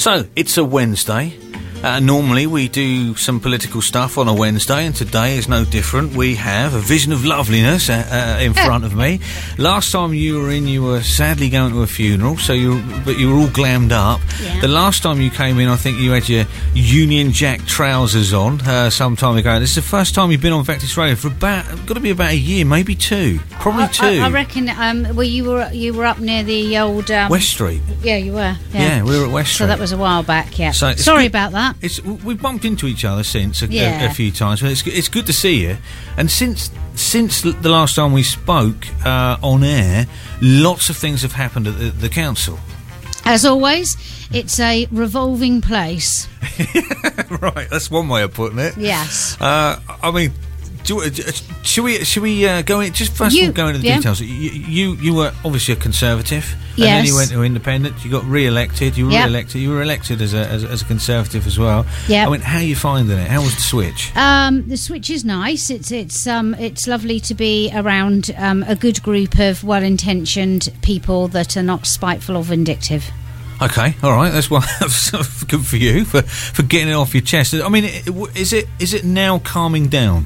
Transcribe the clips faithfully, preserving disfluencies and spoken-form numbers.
So, it's a Wednesday. Uh, normally we do some political stuff on a Wednesday, and today is no different. We have a vision of loveliness uh, uh, in front of me. Last time you were in, you were sadly going to a funeral, so you but you were all glammed up. Yeah. The last time you came in, I think you had your Union Jack trousers on uh, some time ago. This is the first time you've been on Vectis Radio for about, got to be about a year, maybe two, probably I, two. I, I reckon. Um, well, you were you were up near the old um, West Street. Yeah, you were. Yeah. yeah, we were at West Street. So that was a while back. Yeah. So Sorry good. about that. It's, we've bumped into each other since a, yeah. a, a few times, but it's, it's good to see you. And since since the last time we spoke uh, on air, lots of things have happened at the, the council. As always, it's a revolving place. Right, that's one way of putting it. Yes. Uh, I mean, do, uh, should we should we uh, go in? Just first you, of all, go into the yeah. details. You, you you were obviously a Conservative. Yes. And then you went to independent. You got re-elected. You were yep. re-elected. You were elected as a as, as a Conservative as well. Yeah. I mean, how are you finding it? How was the switch? Um, the switch is nice. It's it's um it's lovely to be around um, a good group of well-intentioned people that are not spiteful or vindictive. Okay, all right. That's well, that's good for you for, for getting it off your chest. I mean, is it is it now calming down?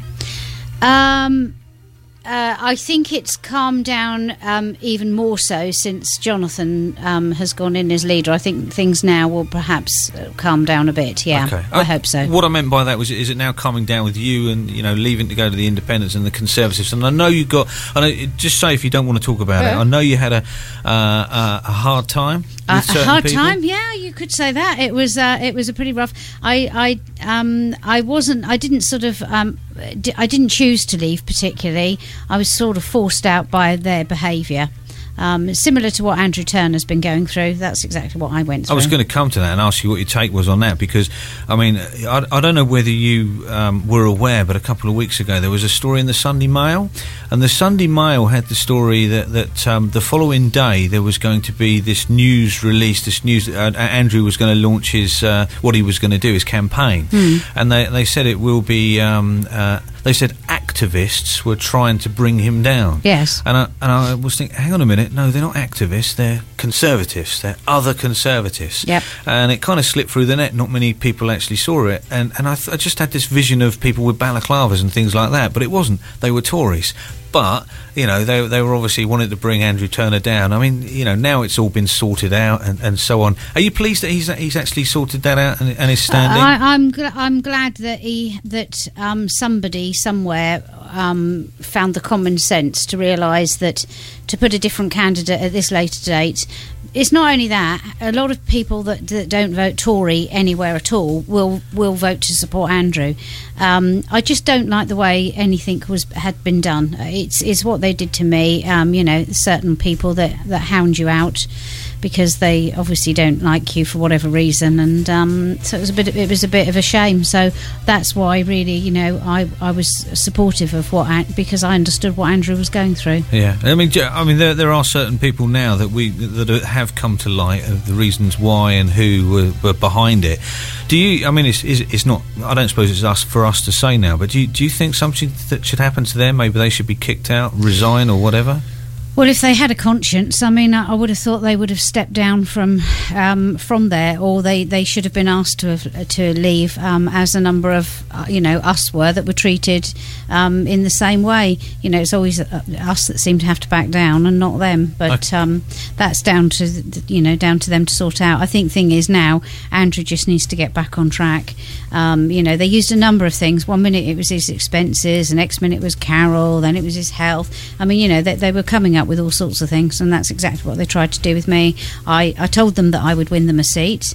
Um. Uh, I think it's calmed down um, even more so since Jonathan um, has gone in as leader. I think things now will perhaps uh, calm down a bit, yeah. Okay. I uh, hope so. What I meant by that was, is it now calming down with you and, you know, leaving to go to the Independents and the Conservatives? And I know you got, I know, just say if you don't want to talk about yeah. it, I know you had a uh, uh, a hard time with uh, certain A hard people. time, yeah, you could say that. It was uh, it was a pretty rough, I, I, um, I wasn't, I didn't sort of, um, I didn't choose to leave particularly. I was sort of forced out by their behaviour. Um, similar to what Andrew Turner's been going through. That's exactly what I went through. I was going to come to that and ask you what your take was on that, because, I mean, I, I don't know whether you um, were aware, but a couple of weeks ago there was a story in the Sunday Mail, and the Sunday Mail had the story that, that um, the following day there was going to be this news release, this news, uh, Andrew was going to launch his, uh, what he was going to do, his campaign, mm. and they, they said it will be, um, uh, they said activists were trying to bring him down. Yes. And I, and I was thinking, hang on a minute, no, they're not activists, they're Conservatives, they're other Conservatives. Yep. And it kind of slipped through the net, not many people actually saw it, and, and I, th- I just had this vision of people with balaclavas and things like that, but it wasn't, they were Tories. But, you know, they they were obviously wanting to bring Andrew Turner down. I mean, you know, now it's all been sorted out and, and so on. Are you pleased that he's he's actually sorted that out and, and is standing? Uh, I, I'm gl- I'm glad that he that um, somebody somewhere um, found the common sense to realise that to put a different candidate at this later date. It's not only that, a lot of people that, that don't vote Tory anywhere at all will will vote to support Andrew. Um, I just don't like the way anything was had been done. It's it's what they did to me. Um, you know, certain people that, that hound you out because they obviously don't like you for whatever reason, and um, so it was a bit. It was a bit of a shame. So that's why, really, you know, I, I was supportive of what because I understood what Andrew was going through. Yeah, I mean, I mean, there there are certain people now that we that have come to light of the reasons why and who were, were behind it. Do you? I mean, it's, it's it's not. I don't suppose it's us for us to say now. But do you, do you think something that should happen to them? Maybe they should be kicked out, resign, or whatever. Well, if they had a conscience, I mean, I would have thought they would have stepped down from um, from there, or they, they should have been asked to have, to leave, um, as a number of uh, you know us were that were treated um, in the same way. You know, it's always uh, us that seem to have to back down, and not them. But um, that's down to the, you know down to them to sort out. I think thing is now Andrew just needs to get back on track. Um, you know, they used a number of things. One minute it was his expenses, the next minute it was Carol, then it was his health. I mean, you know, they, they were coming up with all sorts of things, and that's exactly what they tried to do with me. I, I told them that I would win them a seat,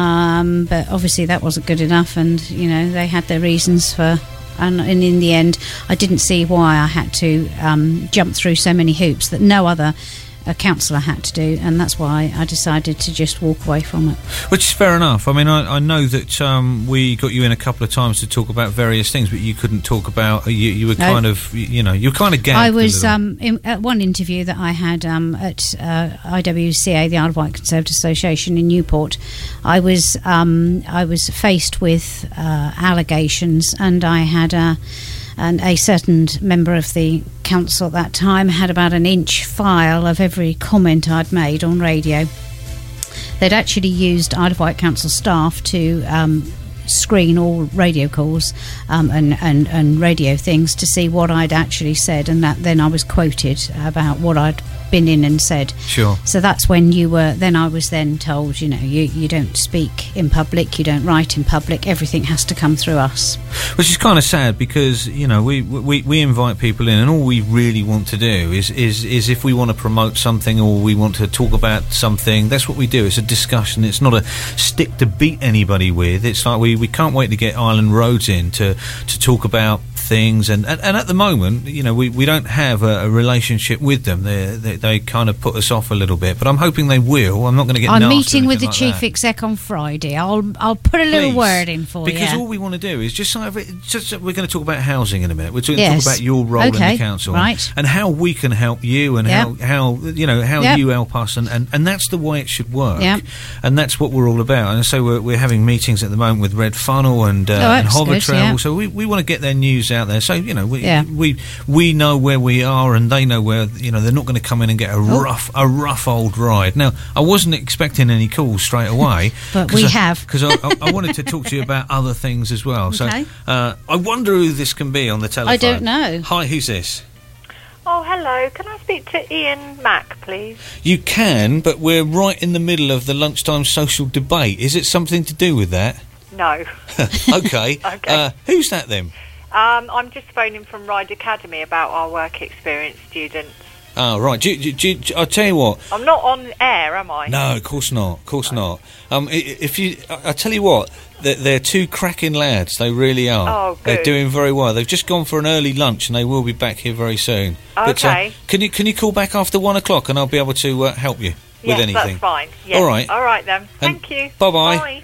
um, but obviously that wasn't good enough, and you know they had their reasons for. And, and in the end, I didn't see why I had to um, jump through so many hoops that no other a councillor had to do, and that's why I decided to just walk away from it. Which is fair enough. I mean, I, I know that um, we got you in a couple of times to talk about various things, but you couldn't talk about. You, you were kind no. of, you know, you were kind of gagged. I was um, in, at one interview that I had um, at uh, I W C A, the Isle of Wight Conservative Association in Newport. I was um, I was faced with uh, allegations, and I had a. And a certain member of the council at that time had about an inch file of every comment I'd made on radio. they'd actually used Isle of Wight Council staff to um, screen all radio calls um, and, and, and radio things to see what I'd actually said, and that then I was quoted about what I'd been in and said. Sure. So that's when you were, then I was then told, you know, you, you don't speak in public, you don't write in public, everything has to come through us. Which is kind of sad because, you know, we, we, we invite people in and all we really want to do is, is, is if we want to promote something or we want to talk about something, that's what we do. It's a discussion. It's not a stick to beat anybody with. It's like we, we can't wait to get Island Roads in to, to talk about things, and, and, and at the moment, you know, we, we don't have a, a relationship with them. They, they they kind of put us off a little bit, but I'm hoping they will. I'm not going to get I'm nasty meeting with the like chief that. exec on Friday. I'll I'll put a little Please, word in for you. because all we want to do is just sort of, just we're going to talk about housing in a minute. We're going to Yes. talk about your role Okay, in the council, right. and how we can help you, and Yep. how, how you know how Yep. you help us, and, and, and that's the way it should work. Yep. And that's what we're all about. And so we're, we're having meetings at the moment with Red Funnel and uh, Oh, and that's Hover good, Travel. yeah. So we, we want to get their news out there. So you know we Yeah. we we know where we are, and they know where. You know they're not going to come in and get a Oh. rough a rough old ride. Now I wasn't expecting any calls straight away, But we I, have. because I, I, I wanted to talk to you about other things as well. Okay. So uh, I wonder who this can be on the telephone. I don't know. Hi, who's this? Oh, hello. Can I speak to Ian Mack, please? You can, but we're right in the middle of the lunchtime social debate. Is it something to do with that? No. Okay. Okay. Uh, who's that then? Um, I'm just phoning from Ride Academy about our work experience students. Oh, right. Do, do, do, do, I'll tell you what. I'm not on air, am I? No, of course not. Of course not. Um, i- if you, I, I tell you what, they're, they're two cracking lads. They really are. Oh, They're good. doing very well. They've just gone for an early lunch, and they will be back here very soon. But, uh, Okay. can you can you call back after one o'clock, and I'll be able to uh, help you with Yes, anything. that's fine. Yes. All right. All right, then. And Thank you. bye-bye. Bye.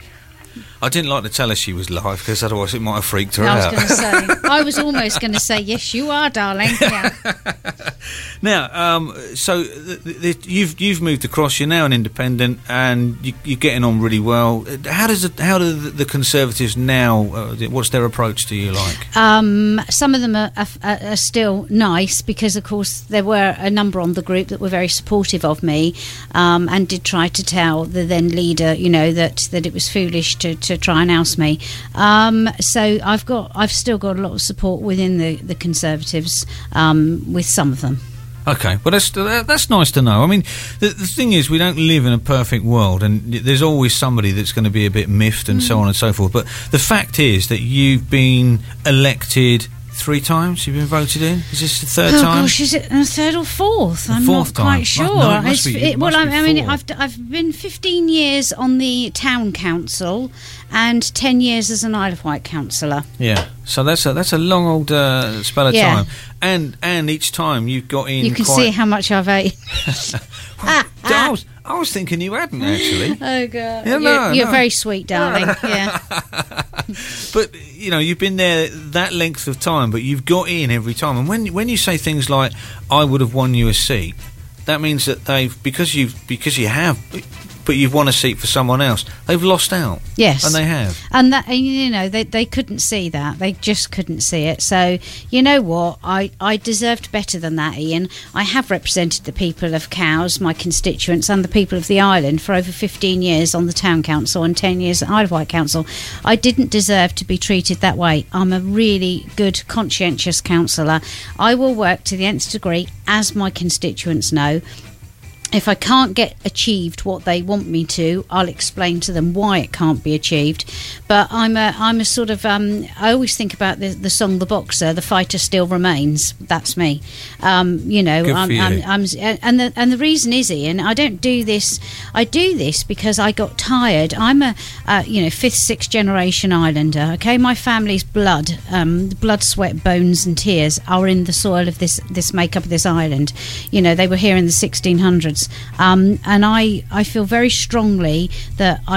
I didn't like to tell her she was live because otherwise it might have freaked her I was out. going to say, I was almost going to say, yes, you are, darling. Yeah. Now, um, so th- th- you've you've moved across. You're now an independent, and you, you're getting on really well. How does it, how do the, the Conservatives now? Uh, what's their approach to you like? Um, some of them are, are, are still nice because, of course, there were a number on the group that were very supportive of me um, and did try to tell the then leader, you know, that, that it was foolish to, to try and oust me. Um, so I've got, I've still got a lot of support within the, the Conservatives um, with some of them. Okay, well that's that's nice to know. I mean, the, the thing is, we don't live in a perfect world, and there's always somebody that's going to be a bit miffed and mm. so on and so forth. But the fact is that you've been elected three times. You've been voted in. Is this the third oh, time? Oh gosh, is it a third or fourth? The I'm fourth not time. quite sure. Well, no, it must It's- be- it it- well, must I, be I mean, four. I've d- I've been fifteen years on the town council and ten years as an Isle of Wight councillor. Yeah, so that's a that's a long old uh, spell of Yeah. time, and and each time you've got in. You can quite see how much I've ate. well, I was I was thinking you hadn't actually. Oh God! Yeah, you're no, you're no. very sweet, darling. Yeah. But you know, you've been there that length of time, but you've got in every time. And when when you say things like "I would have won you a seat," that means that they've because you've because you have, but you've won a seat for someone else. They've lost out. Yes, and they have. And that, and, you know, they they couldn't see that. They just couldn't see it. So you know what? I I deserved better than that, Ian. I have represented the people of Cowes, my constituents, and the people of the island for over fifteen years on the town council and ten years at Isle of Wight Council. I didn't deserve to be treated that way. I'm a really good, conscientious councillor. I will work to the nth degree, as my constituents know. If I can't get achieved what they want me to, I'll explain to them why it can't be achieved. But I'm a, I'm a sort of, um, I always think about the, the song "The Boxer." The fighter still remains. That's me. Um, you know, Good for I'm, you. I'm, I'm, and the and the reason is, Ian, I don't do this. I do this because I got tired. I'm a, uh, you know, fifth, sixth generation islander. Okay, my family's blood, um, blood, sweat, bones, and tears are in the soil of this this makeup of this island. You know, they were here in the sixteen hundreds. Um, and I, I feel very strongly that I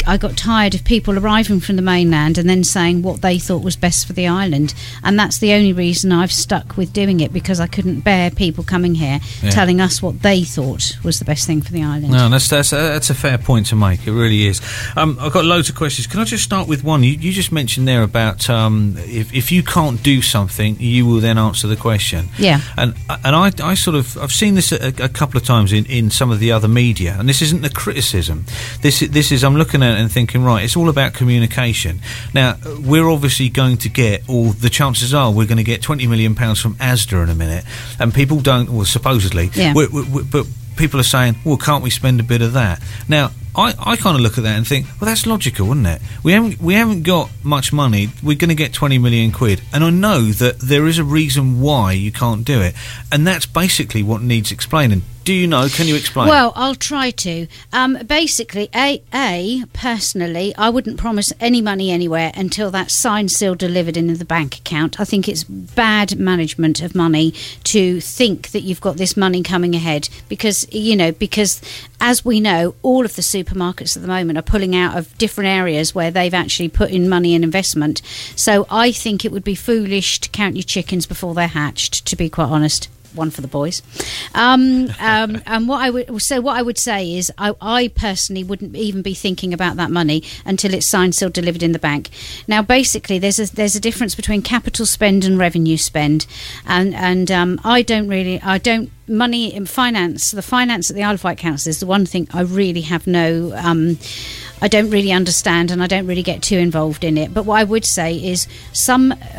I got tired of people arriving from the mainland and then saying what they thought was best for the island, and that's the only reason I've stuck with doing it, because I couldn't bear people coming here yeah. telling us what they thought was the best thing for the island. No, that's that's, uh, that's a fair point to make. It really is. Um, I've got loads of questions. Can I just start with one? You, you just mentioned there about um, if, if you can't do something, you will then answer the question. Yeah. And and I, I sort of I've seen this a, a couple of times in, in some of the other media, and this isn't a criticism. This this is I'm looking at it and thinking, right, it's all about communication. Now we're obviously going to get, or the chances are we're going to get twenty million pounds from Asda in a minute, and people don't, well, supposedly, yeah. we're, we're, but people are saying, well, can't we spend a bit of that? Now, I, I kind of look at that and think, well, that's logical, isn't it? We haven't we haven't got much money. We're going to get twenty million quid, and I know that there is a reason why you can't do it, and that's basically what needs explaining. Do you know? Can you explain? Well, I'll try to. Um, basically, a, a personally, I wouldn't promise any money anywhere until that's signed, sealed, delivered into the bank account. I think it's bad management of money to think that you've got this money coming ahead, because, you know, because as we know, all of the supermarkets at the moment are pulling out of different areas where they've actually put in money and investment. So I think it would be foolish to count your chickens before they're hatched, to be quite honest. One for the boys. Um, um, and what I would so what I would say is I, I personally wouldn't even be thinking about that money until it's signed, sealed, delivered in the bank. Now, basically, there's a there's a difference between capital spend and revenue spend, and and um, I don't really I don't. Money in finance, the finance at the Isle of Wight Council is the one thing I really have no, um, I don't really understand, and I don't really get too involved in it. But what I would say is some, uh,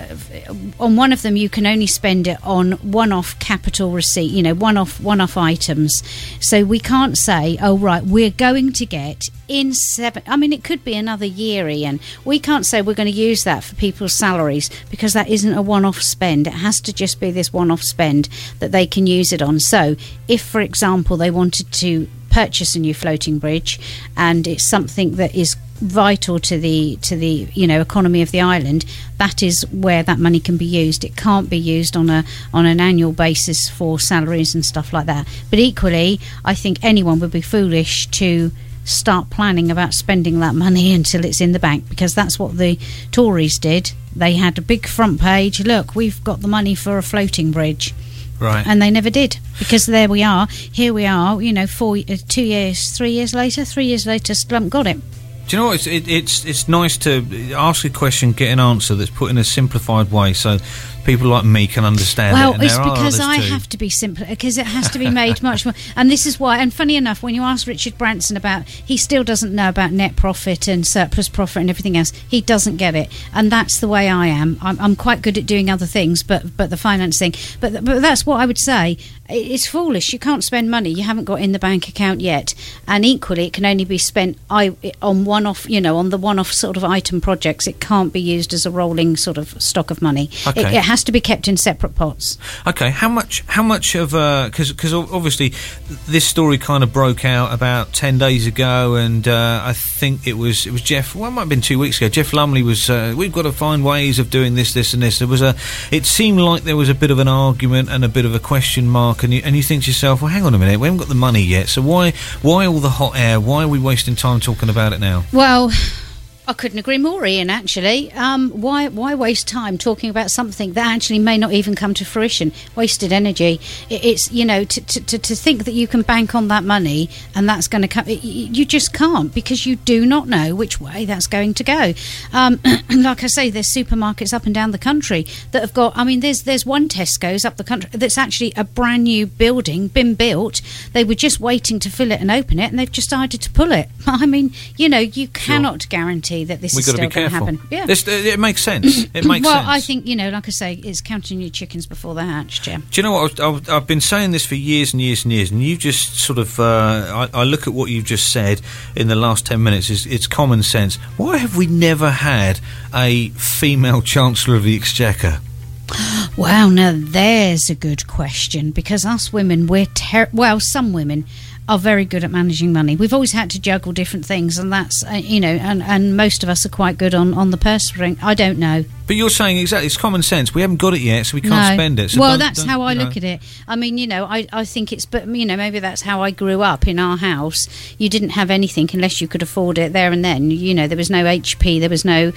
on one of them you can only spend it on one-off capital receipt, you know, one-off one-off items. So we can't say, oh right, we're going to get in seven, I mean, it could be another year, Ian. We can't say we're going to use that for people's salaries, because that isn't a one-off spend. It has to just be this one-off spend that they can use it on. So if, for example, they wanted to purchase a new floating bridge, and it's something that is vital to the to the you know economy of the island, that is where that money can be used. It can't be used on a on an annual basis for salaries and stuff like that. But equally, I think anyone would be foolish to start planning about spending that money until it's in the bank, because that's what the Tories did. They had a big front page, look, we've got the money for a floating bridge. Right. And they never did, because there we are, here we are, you know, four, uh, two years, three years later, three years later, still haven't got it. Do you know what? It's, it, it's it's nice to ask a question, get an answer that's put in a simplified way, so people like me can understand well, it. Well, it's because I too. have to be simple, because it has to be made much more. And this is why, and funny enough, when you ask Richard Branson about, he still doesn't know about net profit and surplus profit and everything else. He doesn't get it. And that's the way I am. I'm, I'm quite good at doing other things, but but the finance thing. But, but that's what I would say. It's foolish. You can't spend money you haven't got in the bank account yet. And equally, it can only be spent I, on one-off, you know, on the one-off sort of item projects. It can't be used as a rolling sort of stock of money. Okay. It, it has to be kept in separate pots. Okay, how much how much of because because obviously this story kind of broke out about ten days ago, and uh, I think it was it was Jeff, well, it might have been two weeks ago, Jeff Lumley was uh, we've got to find ways of doing this this and this. There was a it seemed like there was a bit of an argument and a bit of a question mark, and you, and you think to yourself, well, hang on a minute, we haven't got the money yet, so why why all the hot air? Why are we wasting time talking about it now? Well, I couldn't agree more, Ian, actually. Um, why why waste time talking about something that actually may not even come to fruition? Wasted energy. It, it's, you know, to, to, to think that you can bank on that money and that's going to come... It, you just can't, because you do not know which way that's going to go. Um, like I say, there's supermarkets up and down the country that have got... I mean, there's there's one Tesco's up the country that's actually a brand new building, been built. They were just waiting to fill it and open it, and they've just decided to pull it. I mean, you know, you cannot sure. guarantee that this We've is got to still going to happen. Yeah. This, it makes sense. It makes well, sense. I think, you know, like I say, it's counting your chickens before they're hatched, Jim. Do you know what? I've, I've been saying this for years and years and years, and you just sort of, uh, I, I look at what you've just said in the last ten minutes, it's, it's common sense. Why have we never had a female Chancellor of the Exchequer? Wow, now there's a good question, because us women, we're, ter- well, some women are very good at managing money. We've always had to juggle different things, and that's, uh, you know, and, and most of us are quite good on, on the purse string. I don't know. But you're saying exactly, it's common sense. We haven't got it yet, so we can't No. spend it. So well, don't- that's don't, how I you know. look at it. I mean, you know, I, I think it's, but you know, maybe that's how I grew up in our house. You didn't have anything unless you could afford it there and then. You know, there was no H P, there was no.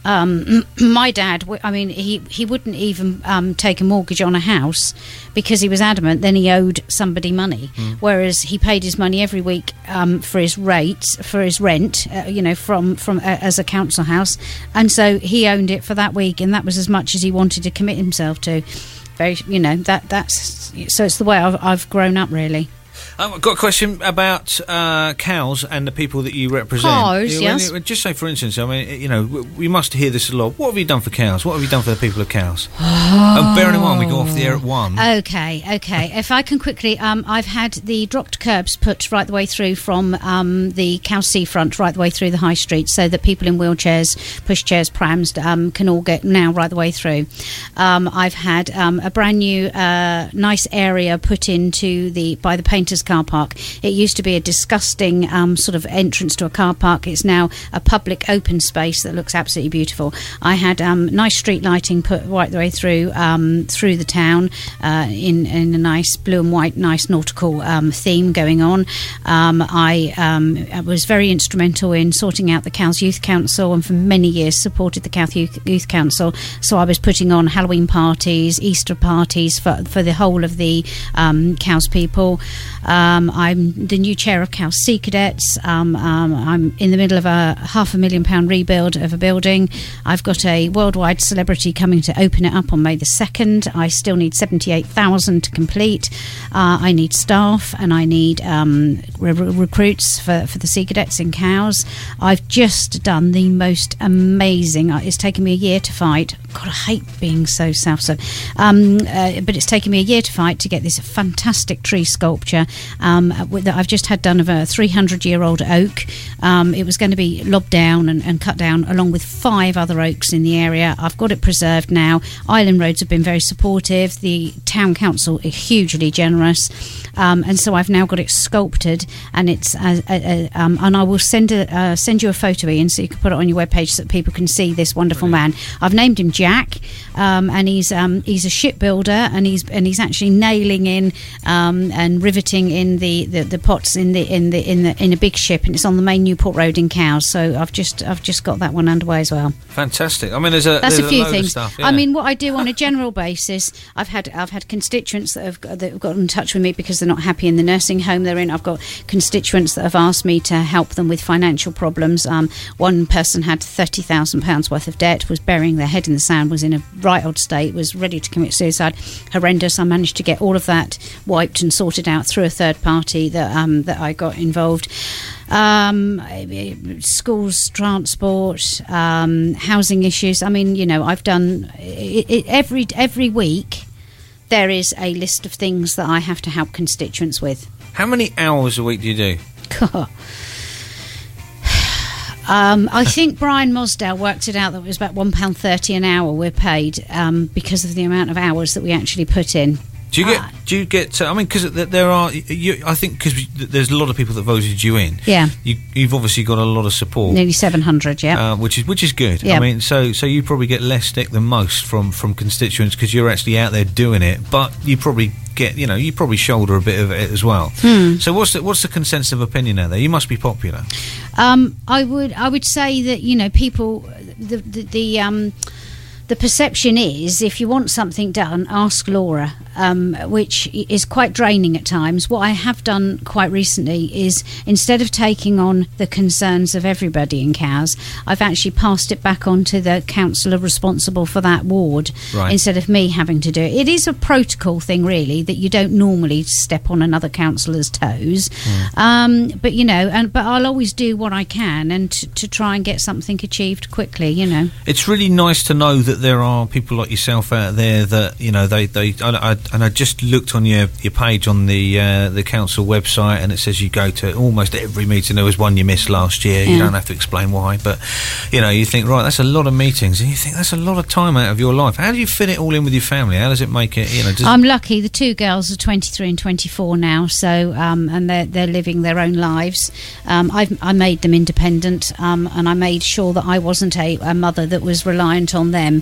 Um, my dad, w- I mean, he he wouldn't even um, take a mortgage on a house because he was adamant. Then he owed somebody money, Mm. whereas he paid his money every week um, for his rates, for his rent. Uh, you know, from from uh, as a council house, and so he owned it for that week, and that was as much as he wanted to commit himself to. Very, you know, that that's so it's the way I've, I've grown up, really. Um, I've got a question about uh, cows and the people that you represent. Cows, You- when yes. you- just say, for instance, I mean, you know, w- we must hear this a lot. What have you done for cows? What have you done for the people of cows? And bearing in mind, we go off the air at one. Okay, okay. If I can quickly, um, I've had the dropped curbs put right the way through from um, the Cow Seafront right the way through the high street, so that people in wheelchairs, pushchairs, prams um, can all get now right the way through. Um, I've had um, a brand new, uh, nice area put into the by the Painters car park. It used to be a disgusting um, sort of entrance to a car park. It's now a public open space that looks absolutely beautiful. I had um, nice street lighting put right the way through um, through the town uh, in in a nice blue and white, nice nautical um, theme going on. Um, I, um, I was very instrumental in sorting out the Cowes Youth Council, and for many years supported the Cowes Youth, Youth Council. So I was putting on Halloween parties, Easter parties for for the whole of the um, Cowes people. Um, I'm the new chair of Cowes Sea Cadets. Um, um, I'm in the middle of a half a million pound rebuild of a building. I've got a worldwide celebrity coming to open it up on May the second. I still need seventy-eight thousand to complete. Uh, I need staff, and I need um, re- recruits for, for the Sea Cadets in Cowes. I've just done the most amazing. uh, It's taken me a year to fight. God, I hate being so self-serve. Um, uh, but it's taken me a year to fight to get this fantastic tree sculpture um, with- that I've just had done of a three hundred year old oak. Um, it was going to be lobbed down and, and cut down along with five other oaks in the area. I've got it preserved now. Island Roads have been very supportive. The town council are hugely generous. Um, and so I've now got it sculpted, and it's uh, uh, uh, um, and I will send a, uh, send you a photo, Ian, so you can put it on your webpage so that people can see this wonderful man. I've named him Jack, um, and he's um, he's a shipbuilder, and he's and he's actually nailing in um, and riveting in the, the, the pots in the in the in the in a big ship, and it's on the main Newport Road in Cowes. So I've just I've just got that one underway as well. Fantastic. I mean, there's a That's there's a few load things. Of stuff, I yeah. mean, what I do on a general basis, I've had I've had constituents that have got, that have got in touch with me because they're not happy in the nursing home they're in. I've got constituents that have asked me to help them with financial problems. Um, one person had thirty thousand pounds worth of debt, was burying their head in the sand, was in a right old state, was ready to commit suicide. Horrendous. I managed to get all of that wiped and sorted out through a third party that um, that I got involved. Um, schools, transport, um, housing issues. I mean, you know, I've done it, it, every every week. There is a list of things that I have to help constituents with. How many hours a week do you do? um, I think Brian Mosdale worked it out that it was about one pound thirty an hour we're paid um, because of the amount of hours that we actually put in. Do you get? Ah. Do you get? Uh, I mean, because there are. You, I think because there's a lot of people that voted you in. Yeah. You, you've obviously got a lot of support. Nearly seven hundred, yeah. Uh, which is which is good. Yeah. I mean, so so you probably get less stick than most from from constituents because you're actually out there doing it. But you probably get, you know, you probably shoulder a bit of it as well. Hmm. So what's the, what's the consensus of opinion out there? You must be popular. Um, I would I would say that, you know, people the the, the um. The perception is, if you want something done, ask Laura, um, which is quite draining at times. What I have done quite recently is, instead of taking on the concerns of everybody in Cowes, I've actually passed it back on to the councillor responsible for that ward, Right. instead of me having to do it. It is a protocol thing, really, that you don't normally step on another councillor's toes. Mm. Um, but, you know, and but I'll always do what I can and t- to try and get something achieved quickly, you know. It's really nice to know that there are people like yourself out there that, you know, they, they I, I, and I just looked on your, your page on the uh, the council website, and it says you go to almost every meeting. There was one you missed last year. You Yeah. don't have to explain why, but, you know, you think, right, that's a lot of meetings, and you think that's a lot of time out of your life. How do you fit it all in with your family? How does it make it, you know? Does I'm lucky. The two girls are twenty-three and twenty-four now, so um, and they're they're living their own lives. Um, I've I made them independent, um, and I made sure that I wasn't a, a mother that was reliant on them.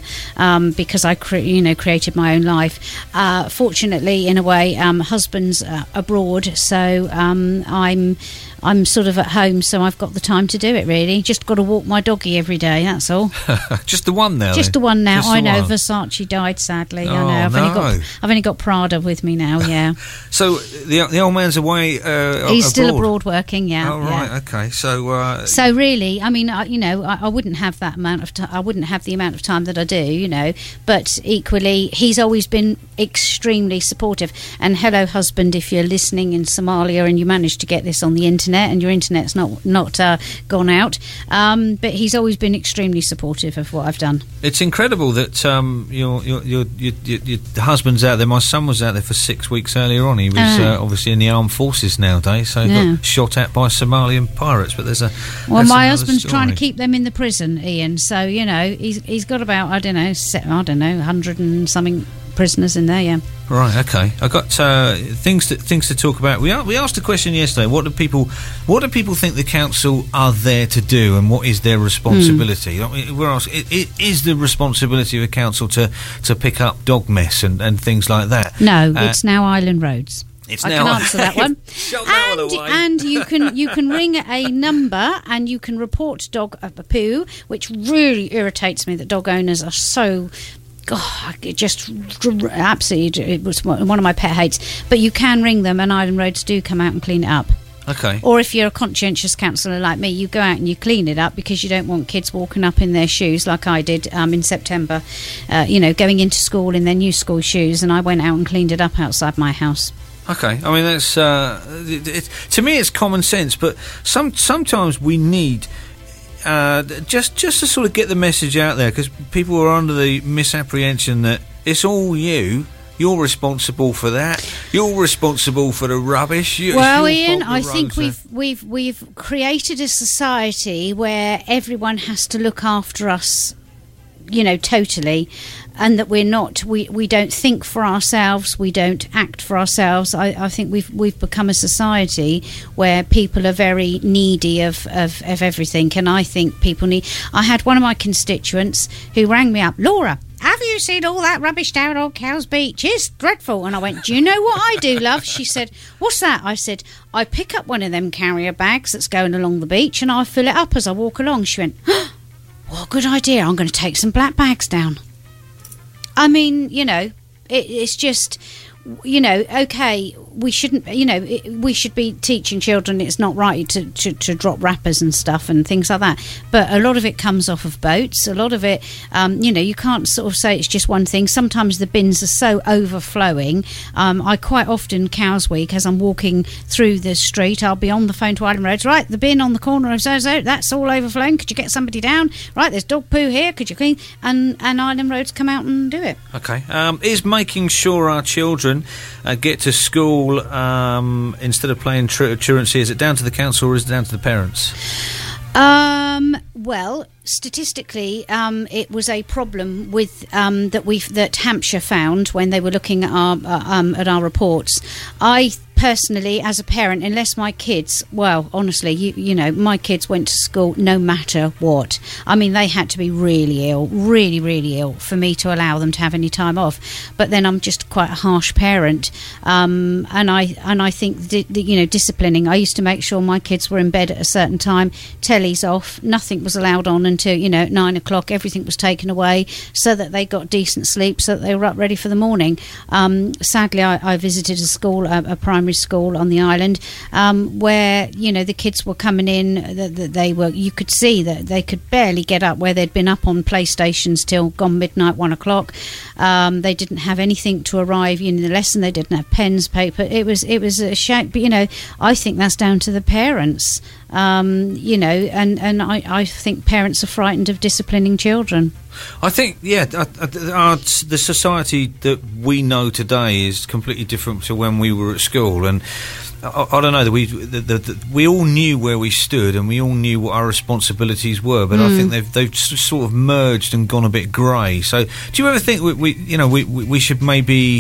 um, because I, cre- you know, created my own life. Uh, fortunately, in a way, um, husband's uh, abroad, so um, I'm. I'm sort of at home, so I've got the time to do it, really. Just got to walk my doggy every day, that's all. Just the one now? Just then? the one now. Just I know, one. Versace died, sadly. Oh, I know. I've, no. only got, I've only got Prada with me now, yeah. So the the old man's away uh, He's abroad. still abroad working, yeah. Oh, right, yeah. okay. So... Uh, so really, I mean, I, you know, I, I wouldn't have that amount of time. I wouldn't have the amount of time that I do, you know. But equally, he's always been extremely supportive. And hello, husband, if you're listening in Somalia and you managed to get this on the internet and your internet's not not uh, gone out, um, but he's always been extremely supportive of what I've done. It's incredible that um, your, your, your, your, your, your husband's out there. My son was out there for six weeks earlier on. He was uh, obviously in the armed forces nowadays, so he Yeah. got shot at by Somalian pirates. But there's a Well, that's my another husband's story. trying to keep them in the prison, Ian. So you know, he's he's got about I don't know, se- I don't know, hundred and something prisoners in there. Yeah. Right. Okay. I got uh, things to things to talk about. We a- we asked a question yesterday. What do people What do people think the council are there to do, and what is their responsibility? I mean, we're asking, it, it is the responsibility of a council to, to pick up dog mess and, and things like that. No, Uh, it's now Island Roads. It's I now can answer that one. Shut that and, one away. and you can you can ring a number and you can report dog a poo, which really irritates me that dog owners are so. God, it just absolutely, it was one of my pet hates. But you can ring them, and Island Roads do come out and clean it up. Okay. Or if you're a conscientious counsellor like me, you go out and you clean it up because you don't want kids walking up in their shoes like I did um, in September, uh, you know, going into school in their new school shoes, and I went out and cleaned it up outside my house. Okay, I mean that's uh, it, it, to me it's common sense, but some sometimes we need uh, just just to sort of get the message out there, because people are under the misapprehension that it's all you. You're responsible for that. You're responsible for the rubbish. You, Well, it's your Ian, fault the I think roads are- we've we've we've created a society where everyone has to look after us, you know, totally, and that we're not we, we don't think for ourselves, we don't act for ourselves. I, I think we've we've become a society where people are very needy of, of, of everything, and I think people need. I had one of my constituents who rang me up, Laura, have you seen all that rubbish down on Cowes Beach? It's dreadful. And I went, do you know what I do, love? She said, what's that? I said, I pick up one of them carrier bags that's going along the beach and I fill it up as I walk along. She went, oh, what a good idea. I'm going to take some black bags down. I mean, you know, it, it's just, you know, okay, we shouldn't, you know, it, we should be teaching children it's not right to, to, to drop wrappers and stuff and things like that. But a lot of it comes off of boats. A lot of it, um, you know, you can't sort of say it's just one thing. Sometimes the bins are so overflowing. Um, I quite often, Cows Week, as I'm walking through the street, I'll be on the phone to Island Roads. Right, the bin on the corner of so-so, that's all overflowing. Could you get somebody down? Right, there's dog poo here. Could you clean? And, and Island Roads come out and do it. Okay. Um, is making sure our children uh, get to school um, instead of playing tr- truancy, is it down to the council or is it down to the parents? Um, well, statistically, um, it was a problem with um, that we that Hampshire found when they were looking at our uh, um, at our reports. I personally, as a parent, unless my kids, well, honestly, you you know, my kids went to school no matter what. I mean, they had to be really ill, really, really ill for me to allow them to have any time off. But then I'm just quite a harsh parent, um, and I and I think di- di- you know, disciplining. I used to make sure my kids were in bed at a certain time, telly's off, nothing was allowed on until, you know, at nine o'clock. Everything was taken away so that they got decent sleep, so that they were up ready for the morning. Um, sadly, I, I visited a school, a, a primary school on the island, um, where, you know, the kids were coming in, that the, they were, you could see that they could barely get up, where they'd been up on PlayStations till gone midnight, one o'clock. Um, they didn't have anything to arrive in the lesson. They didn't have pens, paper. It was it was a shame. But, you know, I think that's down to the parents. Um, you know, and, and I, I think parents are frightened of disciplining children. I think, yeah, uh, uh, our, the society that we know today is completely different to when we were at school, and I, I don't know that we the, the, the, we all knew where we stood and we all knew what our responsibilities were, but mm. I think they've they've sort of merged and gone a bit grey. So, do you ever think we, we you know we, we we should maybe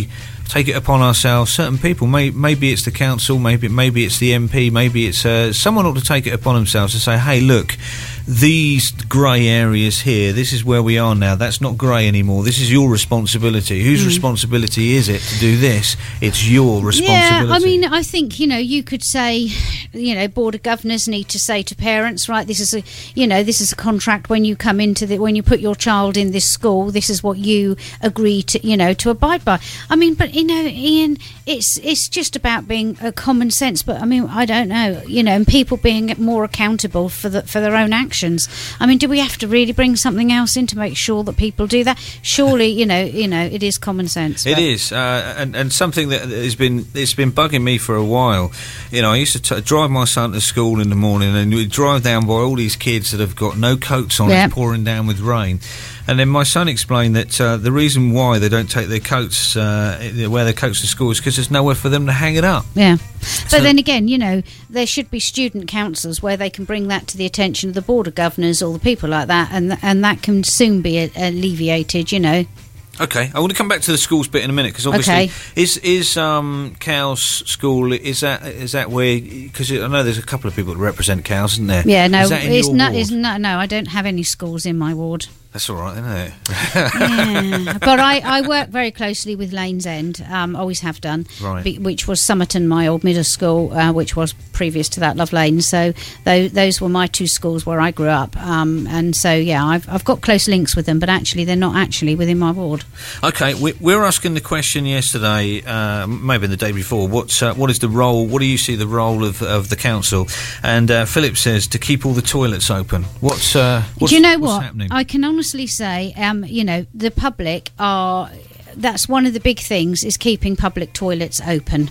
take it upon ourselves. Certain people, may, maybe it's the council, maybe maybe it's the M P, maybe it's uh, someone ought to take it upon themselves to say, hey, look, these grey areas here, this is where we are now. That's not grey anymore. This is your responsibility. Whose mm. responsibility is it to do this? It's your responsibility. Yeah, I mean, I think, you know, you could say, you know, board of governors need to say to parents, right, this is a, you know, this is a contract when you come into the, when you put your child in this school, this is what you agree to, you know, to abide by. I mean, but, you know, Ian, it's it's just about being uh, common sense. But, I mean, I don't know, you know, and people being more accountable for the, for their own actions. I mean, do we have to really bring something else in to make sure that people do that? Surely, you know, you know, it is common sense. It is, uh, and and something that has been it's been bugging me for a while. You know, I used to t- drive my son to school in the morning, and we'd drive down by all these kids that have got no coats on, yeah. It's pouring down with rain. And then my son explained that uh, the reason why they don't take their coats, uh, wear their coats to school, is because there's nowhere for them to hang it up. Yeah. But so then again, you know, there should be student councils where they can bring that to the attention of the board of governors or the people like that, and th- and that can soon be a- alleviated, you know. Okay, I want to come back to the schools bit in a minute, because obviously, okay. is is um, Cowes School, is that is that where, because I know there's a couple of people that represent Cowes, isn't there? Yeah, no, is that in it's your not. ward? It's not. No, I don't have any schools in my ward. That's all right, isn't it? Yeah. But I, I work very closely with Lanes End, um, always have done, right. be, which was Somerton, my old middle school, uh, which was previous to that, Love Lane. So those, those were my two schools where I grew up. Um, and so, yeah, I've, I've got close links with them, but actually they're not actually within my ward. Okay, we, we were asking the question yesterday, uh, maybe the day before, what's, uh, what is the role, what do you see the role of, of the council? And uh, Philip says to keep all the toilets open. What's, uh, what's Do you know what's what? happening? I can honestly say, um, you know, the public are, that's one of the big things, is keeping public toilets open.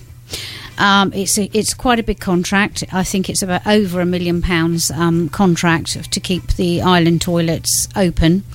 Um, it's a, it's quite a big contract. I think it's about over a million pounds um, contract to keep the island toilets open.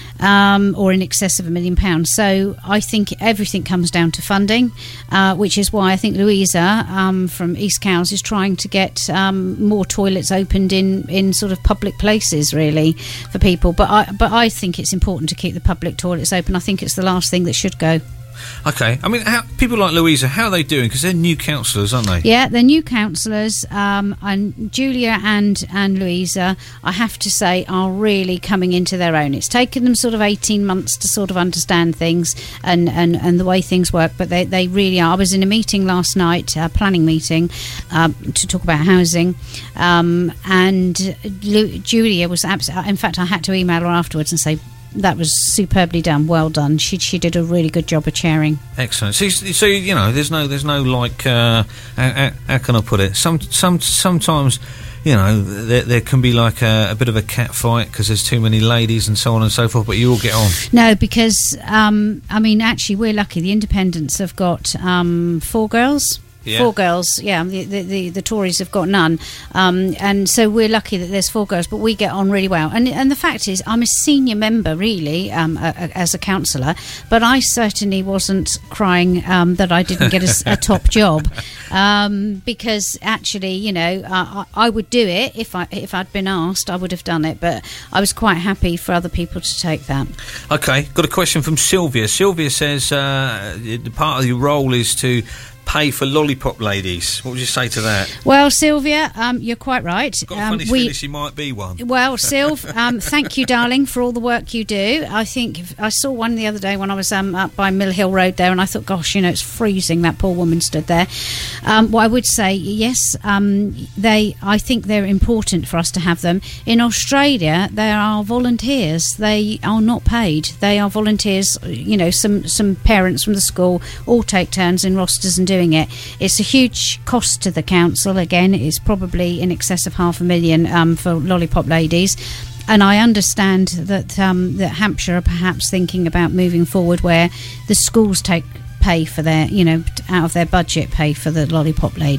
Um, or in excess of a million pounds. So I think everything comes down to funding, uh, which is why I think Louisa um, from East Cowes is trying to get um, more toilets opened in, in sort of public places, really, for people. But I, but I think it's important to keep the public toilets open. I think it's the last thing that should go. Okay, I mean, how, people like Louisa, how are they doing? Because they're new councillors, aren't they? Yeah, they're new councillors, um, and Julia and, and Louisa, I have to say, are really coming into their own. It's taken them sort of eighteen months to sort of understand things and, and, and the way things work, but they, they really are. I was in a meeting last night, a planning meeting, um, to talk about housing, um, and Lu- Julia was absolutely, in fact, I had to email her afterwards and say, that was superbly done. Well done. She she did a really good job of chairing. Excellent. So, so you know, there's no there's no like uh, how, how can I put it? Some some sometimes, you know, there, there can be like a, a bit of a cat fight because there's too many ladies and so on and so forth. But you all get on. No, because um, I mean, actually, we're lucky. The Independents have got um, four girls. Yeah. Four girls, yeah. The, the the the Tories have got none, um, and so we're lucky that there's four girls. But we get on really well. And and the fact is, I'm a senior member, really, um, a, a, as a councillor. But I certainly wasn't crying um, that I didn't get a, a top job, um, because actually, you know, uh, I, I would do it if I if I'd been asked. I would have done it. But I was quite happy for other people to take that. Okay, got a question from Sylvia. Sylvia says uh, the part of your role is to pay for lollipop ladies. What would you say to that? Well, Sylvia, um, you're quite right. Got a um, funny feeling she might be one. Well, Sylv, um, thank you, darling, for all the work you do. I think if, I saw one the other day when I was um, up by Mill Hill Road there, and I thought, gosh, you know, it's freezing. That poor woman stood there. Um, well, I would say, yes, um, they. I think they're important for us to have them. In Australia, there are volunteers. They are not paid. They are volunteers. You know, some, some parents from the school all take turns in rosters and do it. It's a huge cost to the council. Again, it's probably in excess of half a million um, for lollipop ladies. And I understand that um, that Hampshire are perhaps thinking about moving forward where the schools take pay for their, you know, out of their budget, pay for the lollipop ladies.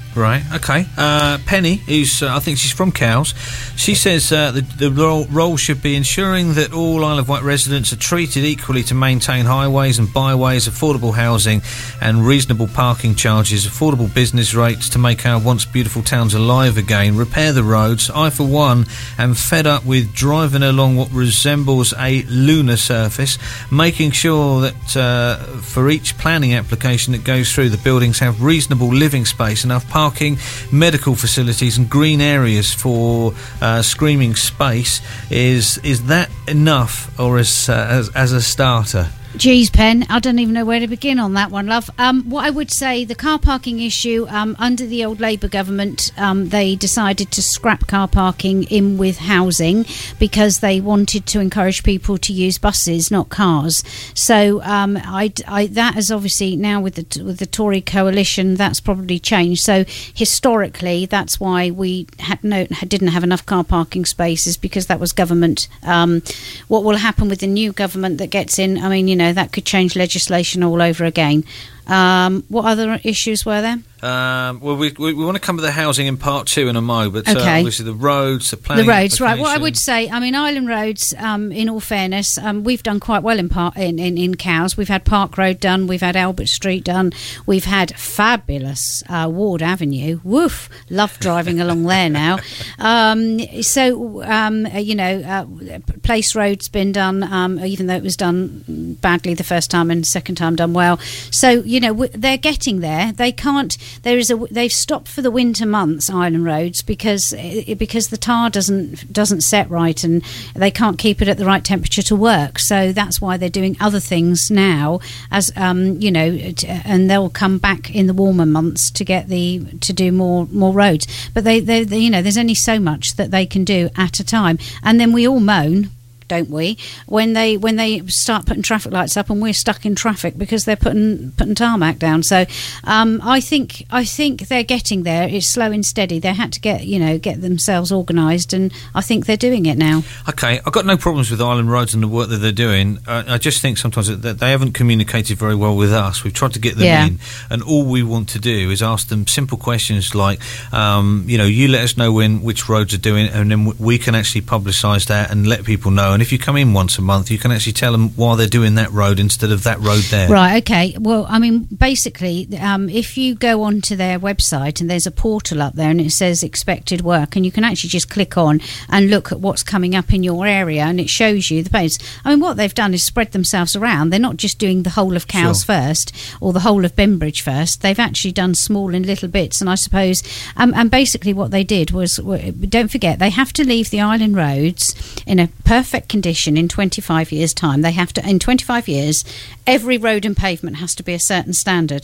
Right, okay. Uh, Penny, who's uh, I think she's from Cowes, she says uh, the, the role, role should be ensuring that all Isle of Wight residents are treated equally to maintain highways and byways, affordable housing and reasonable parking charges, affordable business rates to make our once beautiful towns alive again, repair the roads. I, for one, am fed up with driving along what resembles a lunar surface, making sure that uh, for each planning application that goes through, the buildings have reasonable living space, enough parking, Parking, medical facilities and green areas for uh, screaming space. Is is that enough, or as, uh, as as a starter? Geez, Pen, I don't even know where to begin on that one, love. Um, what I would say, the car parking issue, um, under the old Labour government, um, they decided to scrap car parking in with housing because they wanted to encourage people to use buses, not cars. So um, I, I, that is obviously now with the, with the Tory coalition, that's probably changed. So historically, that's why we had no, didn't have enough car parking spaces, because that was government. Um, what will happen with the new government that gets in, I mean, you know, that could change legislation all over again. Um, what other issues were there? Um, well, we, we we want to come to the housing in part two in a mo, but okay. uh, obviously the roads, the planning, the roads, right? What I would say, I mean, Island Roads. Um, in all fairness, um, we've done quite well in part in, in in Cowes. We've had Park Road done, we've had Albert Street done, we've had fabulous uh, Ward Avenue. Woof, love driving along there now. Um, so um, you know, uh, Place Road's been done, um, even though it was done badly the first time and second time done well. So you know, w- they're getting there. They can't. There is a. They've stopped for the winter months, Island Roads, because it, because the tar doesn't doesn't set right, and they can't keep it at the right temperature to work. So that's why they're doing other things now, as um, you know, t- and they'll come back in the warmer months to get the to do more more roads. But they, they, they you know, there's only so much that they can do at a time, and then we all moan, don't we, when they when they start putting traffic lights up and we're stuck in traffic because they're putting putting tarmac down. So um, I think I think they're getting there. It's slow and steady. They had to get you know get themselves organised, and I think they're doing it now. Okay, I've got no problems with Island Roads and the work that they're doing. Uh, I just think sometimes that they haven't communicated very well with us. We've tried to get them yeah. in, and all we want to do is ask them simple questions like, um, you know, you let us know when which roads are doing, and then we can actually publicise that and let people know. And if you come in once a month, you can actually tell them why they're doing that road instead of that road there. Right, okay. Well, I mean, basically, um, if you go onto their website and there's a portal up there and it says expected work, and you can actually just click on and look at what's coming up in your area, and it shows you the pace. I mean, what they've done is spread themselves around. They're not just doing the whole of Cowes sure. first or the whole of Bembridge first. They've actually done small and little bits, and I suppose, um, and basically what they did was, don't forget, they have to leave the Island Roads in a perfect condition in twenty-five years' time. They have to, in twenty-five years, every road and pavement has to be a certain standard.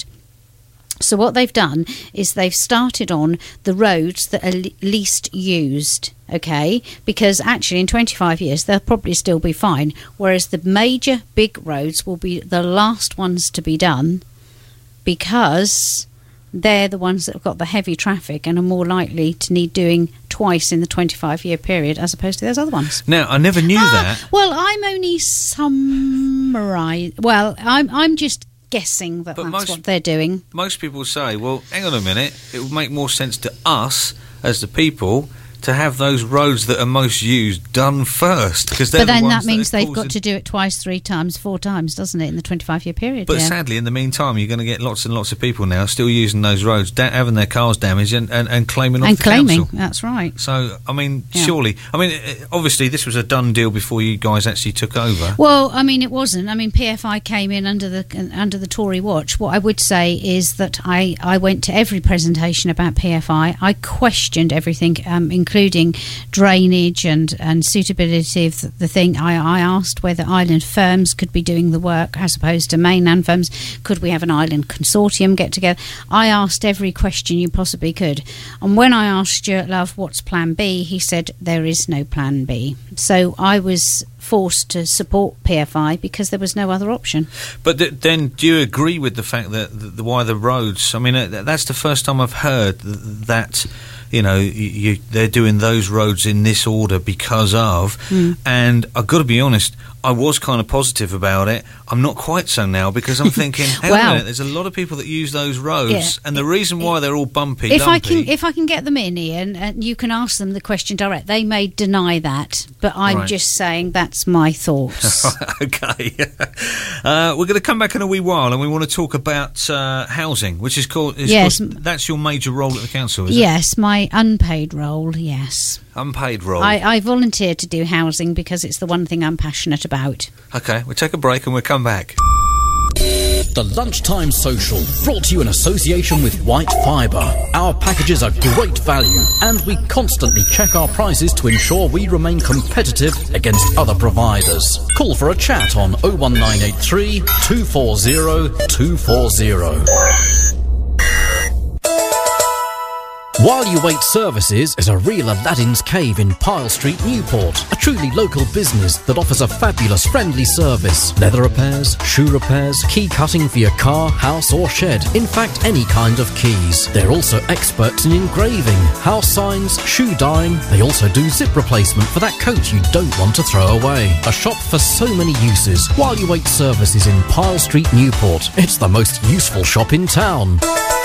So what they've done is they've started on the roads that are le- least used, okay? Because actually in twenty-five years they'll probably still be fine, whereas the major big roads will be the last ones to be done, because they're the ones that have got the heavy traffic and are more likely to need doing twice in the twenty-five year period as opposed to those other ones. Now, I never knew ah, that. Well, I'm only summarising. Well, I'm I'm just guessing that but that's most, what they're doing. Most people say, well, hang on a minute, it would make more sense to us as the people to have those roads that are most used done first. Because But then the that means that they've got to do it twice, three times, four times, doesn't it, in the twenty-five year period? But yeah. sadly, in the meantime, you're going to get lots and lots of people now still using those roads, da- having their cars damaged and, and, and claiming off and the claiming, council. that's right. So, I mean, Yeah. surely... I mean, obviously, this was a done deal before you guys actually took over. Well, I mean, it wasn't. I mean, P F I came in under the under the Tory watch. What I would say is that I, I went to every presentation about P F I. I questioned everything, um, including drainage and, and suitability of the, the thing. I, I asked whether island firms could be doing the work as opposed to mainland firms. Could we have an island consortium get together? I asked every question you possibly could. And when I asked Stuart Love what's plan B, he said there is no plan B. So I was forced to support P F I because there was no other option. But th- then do you agree with the fact that the, the, why the roads... I mean, uh, that's the first time I've heard th- that... You know, you, you, they're doing those roads in this order because of, mm. and I've got to be honest, I was kind of positive about it. I'm not quite so now because I'm thinking, hang on Well- a minute, there's a lot of people that use those roads, Yeah. and the reason why they're all bumpy, If I dumpy. can, if I can get them in, Ian, and you can ask them the question direct, they may deny that, but I'm Right. just saying that's my thoughts. Okay. uh, we're going to come back in a wee while, and we want to talk about uh, housing, which is called. Is Yes. called- that's your major role at the council, is Yes, my unpaid role. Yes, it? Unpaid role. I, I volunteered to do housing because it's the one thing I'm passionate about. Okay, we'll take a break and we'll come back. The Lunchtime Social, brought to you in association with White Fibre. Our packages are great value, and we constantly check our prices to ensure we remain competitive against other providers. Call for a chat on oh one nine eight three, two four zero, two four zero. While You Wait Services is a real Aladdin's Cave in Pyle Street, Newport. A truly local business that offers a fabulous friendly service. Leather repairs, shoe repairs, key cutting for your car, house or shed. In fact, any kind of keys. They're also experts in engraving, house signs, shoe dyeing. They also do zip replacement for that coat you don't want to throw away. A shop for so many uses. While You Wait Services in Pyle Street, Newport. It's the most useful shop in town.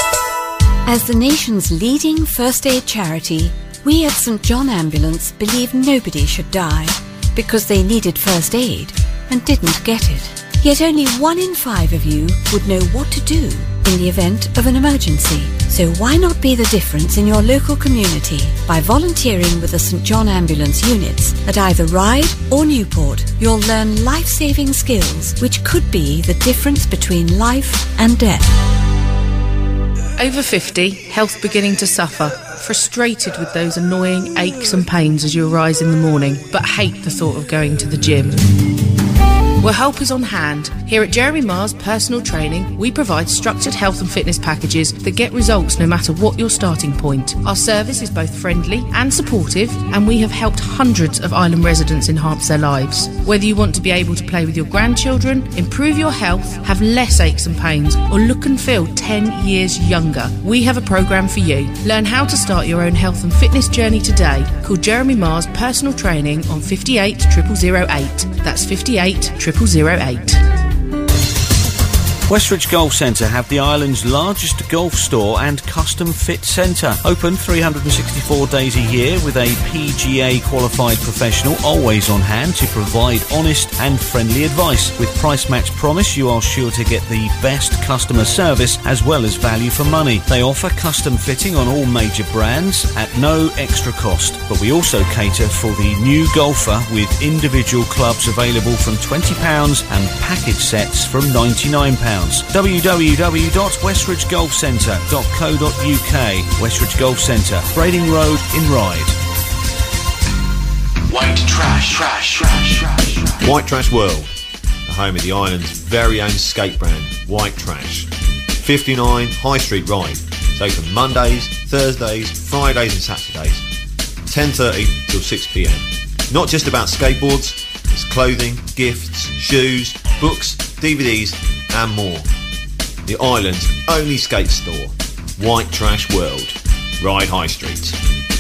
As the nation's leading first aid charity, we at St John Ambulance believe nobody should die because they needed first aid and didn't get it. Yet only one in five of you would know what to do in the event of an emergency. So why not be the difference in your local community by volunteering with the St John Ambulance units at either Ryde or Newport? You'll learn life-saving skills which could be the difference between life and death. Over fifty, health beginning to suffer, frustrated with those annoying aches and pains as you arise in the morning, but hate the thought of going to the gym. Well, help is on hand. Here at Jeremy Mars Personal Training, we provide structured health and fitness packages that get results no matter what your starting point. Our service is both friendly and supportive, and we have helped hundreds of island residents enhance their lives. Whether you want to be able to play with your grandchildren, improve your health, have less aches and pains, or look and feel ten years younger, we have a programme for you. Learn how to start your own health and fitness journey today. Call Jeremy Mars Personal Training on fifty-eight zero zero zero eight. That's fifty-eight zero zero zero eight. Westridge Golf Centre have the island's largest golf store and custom fit centre. Open three hundred sixty-four days a year with a P G A qualified professional always on hand to provide honest and friendly advice. With Price Match Promise, you are sure to get the best customer service as well as value for money. They offer custom fitting on all major brands at no extra cost. But we also cater for the new golfer with individual clubs available from twenty pounds and package sets from ninety-nine pounds. w w w dot westridge golf centre dot co dot u k. Westridge Golf Centre, Brading Road in Ryde. White Trash, trash, trash, trash, trash. White Trash World, the home of the island's very own skate brand, White Trash. fifty-nine High Street Ryde. It's open Mondays, Thursdays, Fridays and Saturdays, ten thirty till six p m. Not just about skateboards, it's clothing, gifts, shoes, books, D V Ds and more. The island's only skate store, White Trash World, Ryde High Street.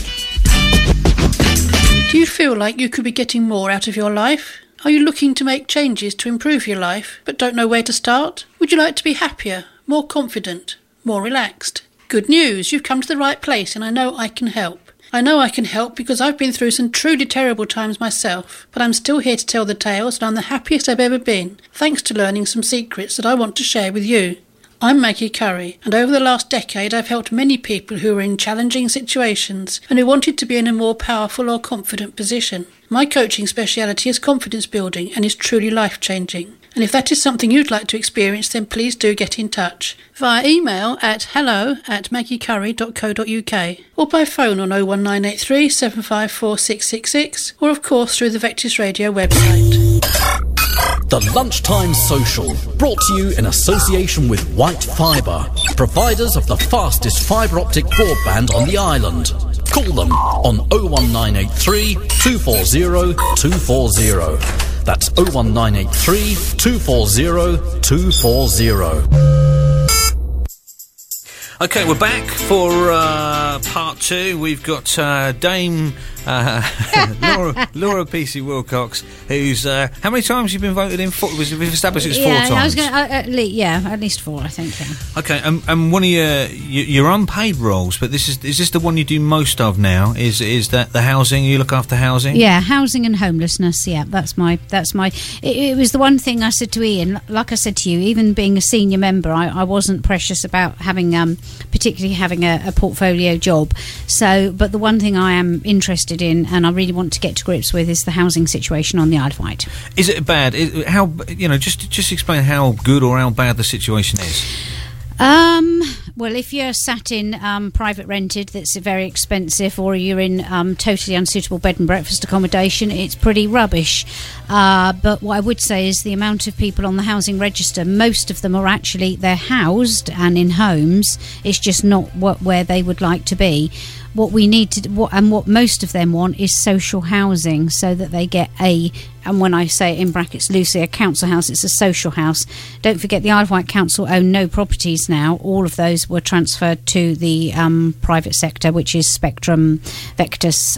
Do you feel like you could be getting more out of your life? Are you looking to make changes to improve your life, but don't know where to start? Would you like to be happier, more confident, more relaxed? Good news, you've come to the right place, and I know I can help. I know I can help because I've been through some truly terrible times myself, but I'm still here to tell the tales, and I'm the happiest I've ever been, thanks to learning some secrets that I want to share with you. I'm Maggie Curry, and over the last decade I've helped many people who were in challenging situations and who wanted to be in a more powerful or confident position. My coaching speciality is confidence building and is truly life-changing. And if that is something you'd like to experience, then please do get in touch via email at hello at maggie curry dot co dot u k or by phone on oh one nine eight three, seven five four, six six six or of course through the Vectis Radio website. The Lunchtime Social, brought to you in association with White Fibre, providers of the fastest fibre optic broadband on the island. Call them on oh one nine eight three, two four zero, two four zero. That's oh one nine eight three, two four zero, two four zero. Okay, we're back for uh, part two. We've got uh, Dame uh, Laura, Laura P C Wilcox, who's uh, how many times have you been voted in? Four, we've established it's four yeah, times. I was going uh, at least yeah, at least four, I think. Yeah. Okay, and um, um, one of your, your your unpaid roles, but this is is this the one you do most of now? Is is that the housing? You look after housing? Yeah, housing and homelessness. Yeah, that's my that's my. It, it was the one thing I said to Ian. Like I said to you, even being a senior member, I, I wasn't precious about having um particularly having a, a portfolio job. So, but the one thing I am interested in, and I really want to get to grips with, is the housing situation on the Isle of Wight. Is it bad? Is, how you know? Just just explain how good or how bad the situation is. Um, well, if you're sat in um, private rented, that's very expensive, or you're in um, totally unsuitable bed and breakfast accommodation, it's pretty rubbish. Uh, but what I would say is the amount of people on the housing register, most of them are actually, they're housed and in homes. It's just not what where they would like to be. What we need to, what, and what most of them want, is social housing, so that they get a, and when I say it in brackets loosely, a council house, it's a social house. Don't forget, the Isle of Wight Council own no properties now. All of those were transferred to the um, private sector, which is Spectrum, Vectus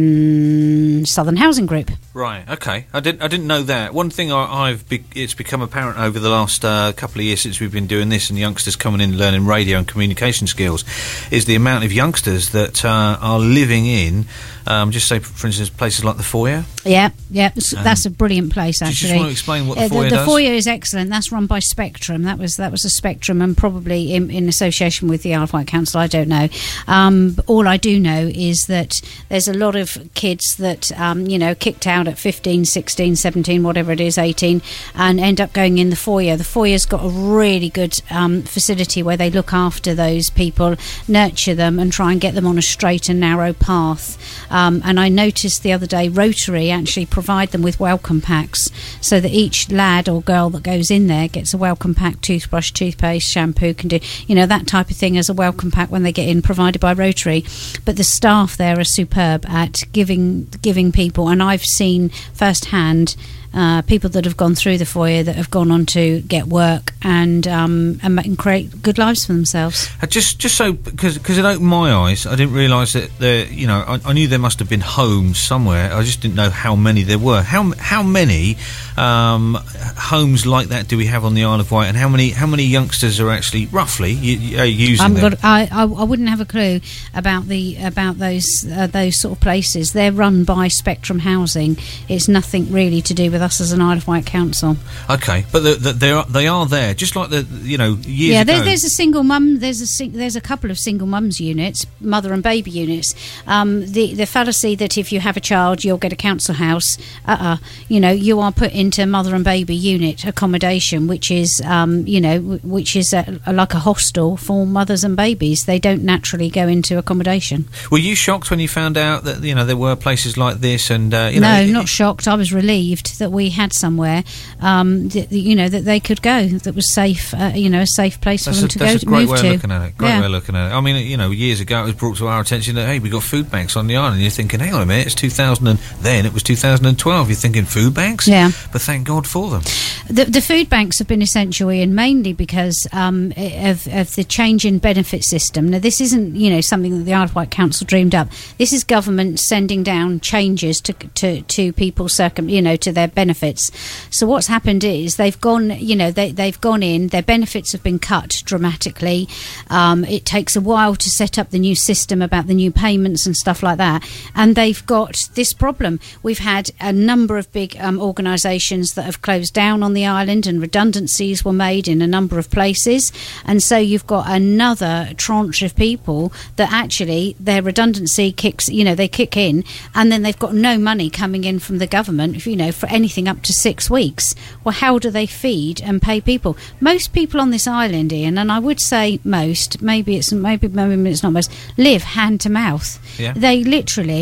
and Southern Housing Group. Right, okay. I didn't I didn't know that. One thing I, I've be, it's become apparent over the last uh, couple of years since we've been doing this, and youngsters coming in learning radio and communication skills, is the amount of youngsters that uh, are living in, um, just say, for instance, places like the Foyer. Yeah, yeah, um, that's a brilliant place, actually. Do you just want to explain what the uh, Foyer the, the does? The Foyer is excellent. That's run by Spectrum. That was that was a Spectrum, and probably in, in association with the Isle of Wight Council, I don't know. Um, but all I do know is that there's a lot of kids that, um, you know, kicked out at fifteen, sixteen, seventeen, whatever it is, eighteen, and end up going in the Foyer. The Foyer's got a really good um, facility where they look after those people, nurture them, and try and get them on a straight and narrow path. Um, and I noticed the other day, Rotary actually provide them with welcome packs, so that each lad or girl that goes in there gets a welcome pack: toothbrush, toothpaste, shampoo, can do, you know, that type of thing as a welcome pack when they get in, provided by Rotary. But the staff there are superb at giving giving people, and I've seen firsthand Uh, people that have gone through the Foyer that have gone on to get work and um, and, and create good lives for themselves. Uh, just, just so because because it opened my eyes, I didn't realise that there. You know, I, I knew there must have been homes somewhere. I just didn't know how many there were. How how many um, homes like that do we have on the Isle of Wight, and how many how many youngsters are actually roughly y- y- using I'm them? got, I, I I wouldn't have a clue about the about those uh, those sort of places. They're run by Spectrum Housing. It's nothing really to do with us as an Isle of Wight Council. Okay, but the, the, they are they are there, just like the you know years yeah, ago. Yeah, there's a single mum. There's a sing, there's a couple of single mums units, mother and baby units. Um, the the fallacy that if you have a child you'll get a council house. Uh, uh you know, you are put into mother and baby unit accommodation, which is um, you know, w- which is a, a, like a hostel for mothers and babies. They don't naturally go into accommodation. Were you shocked when you found out that you know there were places like this? And uh, you know, no, it, not shocked. I was relieved that we had somewhere, um, th- you know, that they could go, that was safe, uh, you know, a safe place that's for them a, to that's go a great move way to. of looking at it. Great yeah. way of looking at it. I mean, you know, years ago it was brought to our attention that hey, we got food banks on the island. And you're thinking, hang on a minute, it's two thousand, and then it was two thousand twelve. You're thinking food banks, yeah. But thank God for them. The, the food banks have been essential, Ian, mainly because um, of, of the change in benefit system. Now, this isn't, you know, something that the Isle of Wight Council dreamed up. This is government sending down changes to to, to people's circum, you know, to their benefits. So what's happened is they've gone, you know, they they've gone in. Their benefits have been cut dramatically. Um, it takes a while to set up the new system about the new payments and stuff like that. And they've got this problem. We've had a number of big um, organisations that have closed down on the island, and redundancies were made in a number of places. And so you've got another tranche of people that actually their redundancy kicks, you know, they kick in, and then they've got no money coming in from the government, you know, for anything up to six weeks. Well, how do they feed and pay people? Most people on this island, Ian, and I would say most, maybe it's maybe maybe it's not most, live hand to mouth. Yeah. They literally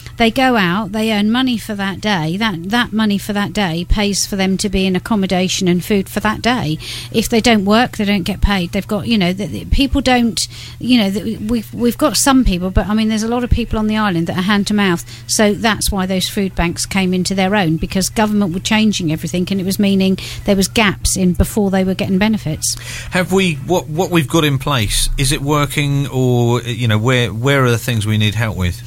They go out, they earn money for that day. That that money for that day pays for them to be in accommodation and food for that day. If they don't work, they don't get paid. They've got, you know, the, the, people don't, you know, the, we've we've got some people, but I mean, there's a lot of people on the island that are hand to mouth. So that's why those food banks came into their own, because government were changing everything, and it was meaning there was gaps in before they were getting benefits. Have we what what we've got in place? Is it working, or you know, where where are the things we need help with?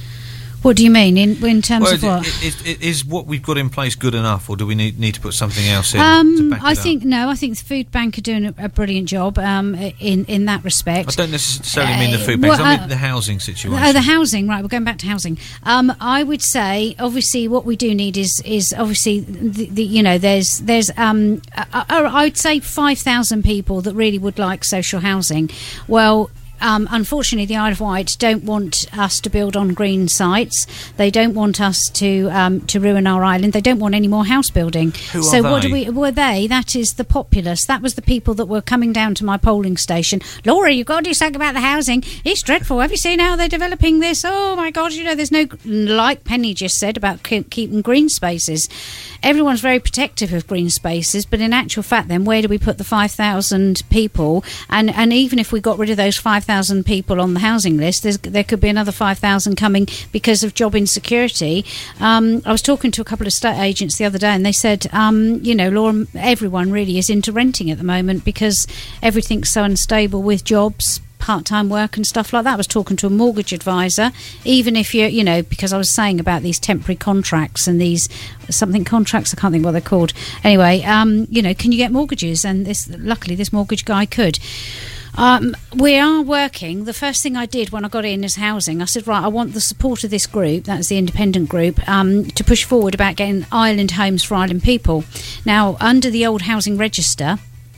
What do you mean in in terms well, of what? Is, is, is what we've got in place good enough, or do we need need to put something else in? Um, to back I it think up? no. I think the food bank are doing a, a brilliant job um, in in that respect. I don't necessarily mean the food banks. well, I mean uh, the housing situation. Oh, the housing, right? We're going back to housing. Um, I would say, obviously, what we do need is is obviously the, the you know there's there's um, I, I would say five thousand people that really would like social housing. Well. Um, unfortunately, the Isle of Wight don't want us to build on green sites. They don't want us to um, to ruin our island. They don't want any more house building. Who so are what they? do we? Were they? That is the populace. That was the people that were coming down to my polling station. Laura, you've got to do something about the housing. It's dreadful. Have you seen how they're developing this? Oh my God! You know, there's no, like Penny just said about keep, keeping green spaces. Everyone's very protective of green spaces, but in actual fact, then where do we put the five thousand people? And and even if we got rid of those five thousand people on the housing list, there's, there could be another five thousand coming because of job insecurity. Um, I was talking to a couple of estate agents the other day, and they said, um, you know, Laura, everyone really is into renting at the moment because everything's so unstable with jobs, part-time work and stuff like that. I was talking to a mortgage advisor. Even if you're, you know, because I was saying about these temporary contracts and these something contracts, I can't think what they're called. Anyway, um, you know, can you get mortgages? And this, luckily, this mortgage guy could. Um, we are working. The first thing I did when I got in as housing, I said, right, I want the support of this group, that's the independent group, um, to push forward about getting island homes for island people. Now, under the old housing register,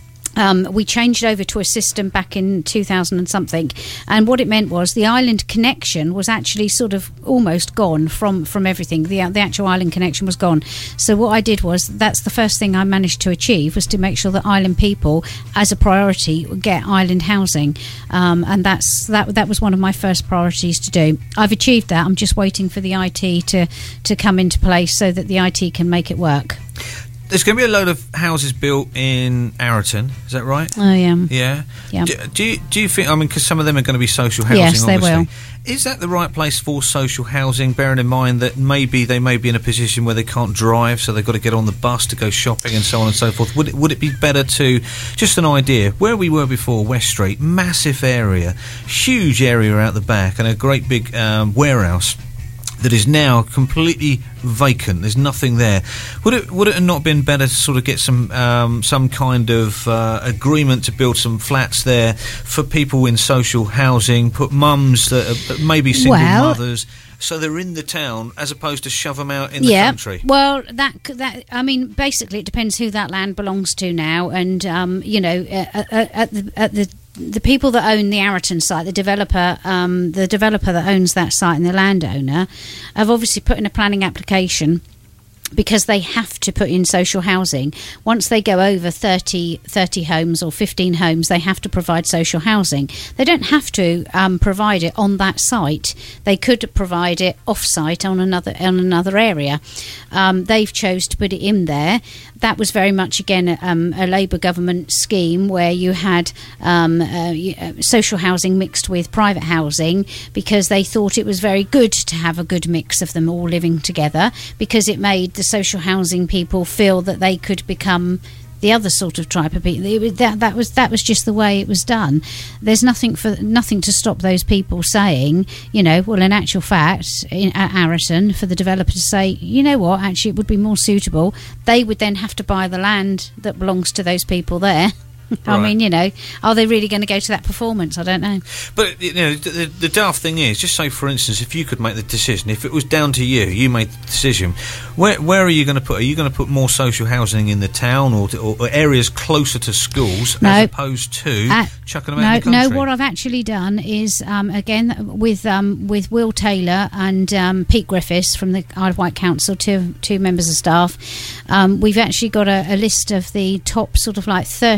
Um, we changed over to a system back in two thousand and something, and what it meant was the island connection was actually sort of almost gone from, from everything. The, the actual island connection was gone. So what I did was, that's the first thing I managed to achieve, was to make sure that island people, as a priority, get island housing, um, and that's that. That was one of my first priorities to do. I've achieved that. I'm just waiting for the I T to to come into place so that the I T can make it work. There's going to be a load of houses built in Arreton, is that right? Oh, yeah. Yeah? Yeah. Do, do, you, do you think, I mean, because some of them are going to be social housing, yes, they obviously. will. Is that the right place for social housing, bearing in mind that maybe they may be in a position where they can't drive, so they've got to get on the bus to go shopping and so on and so forth? Would it, would it be better to, just an idea, where we were before, West Street, massive area, huge area out the back, and a great big um, warehouse that is now completely vacant. There's nothing there. Would it would it have not been better to sort of get some um, some kind of uh, agreement to build some flats there for people in social housing, put mums that are maybe single well, mothers, so they're in the town as opposed to shove them out in the yeah, country? Well, that that I mean, basically, it depends who that land belongs to now, and um, you know, uh, uh, at the at the. The people that own the Arreton site, the developer, um, the developer that owns that site and the landowner, have obviously put in a planning application, because they have to put in social housing. Once they go over thirty, thirty homes or fifteen homes, they have to provide social housing. They don't have to um, provide it on that site. They could provide it off-site on another on another area. Um, they've chose to put it in there. That was very much, again, um, a Labour government scheme where you had um, uh, social housing mixed with private housing, because they thought it was very good to have a good mix of them all living together, because it made the social housing people feel that they could become the other sort of type of people. It was, that, that was that was just the way it was done. There's nothing for nothing to stop those people saying, you know, well, in actual fact, in, at Arreton, for the developer to say, you know what, actually it would be more suitable. They would then have to buy the land that belongs to those people there. I Right. mean, you know, are they really going to go to that performance? I don't know. But, you know, the, the daft thing is, just say, for instance, if you could make the decision, if it was down to you, you made the decision, where where are you going to put? Are you going to put more social housing in the town, or, or, or areas closer to schools, No. as opposed to Uh, chucking them no, out in the country? no. What I've actually done is, um, again, with um, with Will Taylor and um, Pete Griffiths from the Isle of Wight Council, two two members of staff, um, we've actually got a, a list of the top sort of like thirty